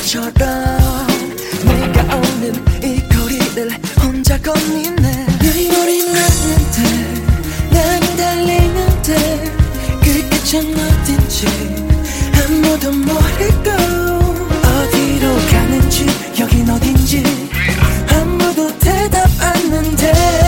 바보처럼 내가 오는 이 거리를 혼자 걷는네. 눈물이 났는데 나는 달리는데 그 끝은 어딘지 아무도 모르고 어디로 가는지 여긴 어딘지 아무도 대답 않는데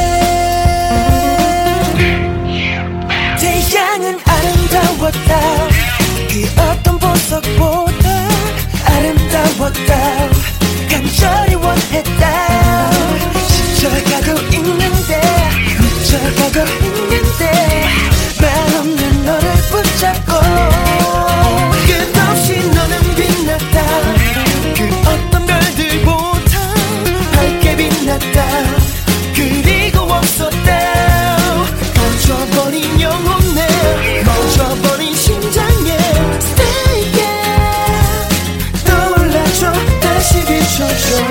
태양은 아름다웠다. 그 어떤 보석보다 아름다웠다. 간절히 원했다. 스쳐가고 있는데 묻혀가고 있는데 말 없는 너를 붙잡고 끝없이 너는 빛났다. 그 어떤 별들보다 밝게 빛났다. 그리고 없었다. 멈춰버린 영혼에 멈춰버린 심장에 Stay yeah. 떠올라줘 다시 비춰줘.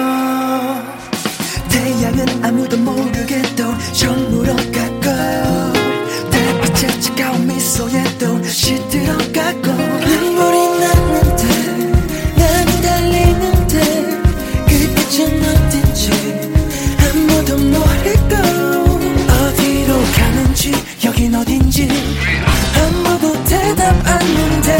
태양은 아무도 모르게 또 저물어 가고 달빛의 차가운 미소에 또 시들어가고 눈물이 났는데 나는 달리는데 그 끝은 어딘지 아무도 모르고 어디로 가는지 여긴 어딘지 아무도 대답 않는데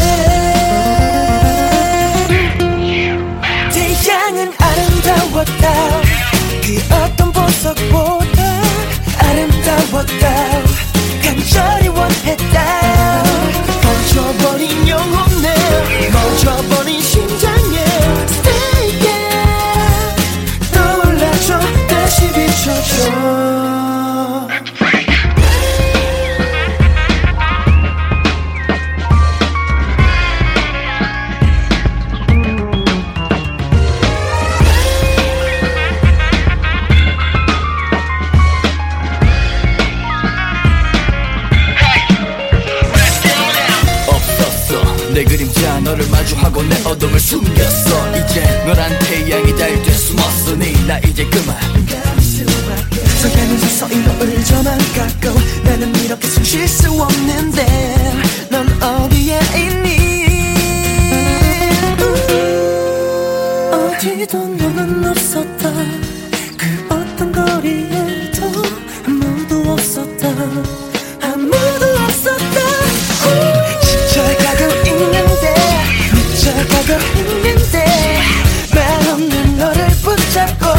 태양은 아름다웠다. 그 어떤 보석보다 아름다웠다. 간절히 원했다. 멈춰버린 영혼에 멈춰버린 심장에 Stay yeah. 떠올라줘 다시 비춰줘. 내 그림자 너를 마주하고 내 어둠을 숨겼어. 이제 너란 태양이 달 돼 숨었으니 나 이제 그만 서가면서 서인 너를 저만 갖고 나는 이렇게 숨 쉴 수 없는데 넌 어디에 있니. 어디도 너는 없었다. 그 어떤 거리에도 아무도 없었다. 아무도 없었다. 스쳐가고 있는데 묻혀가고 있는데 말 없는 너를 붙잡고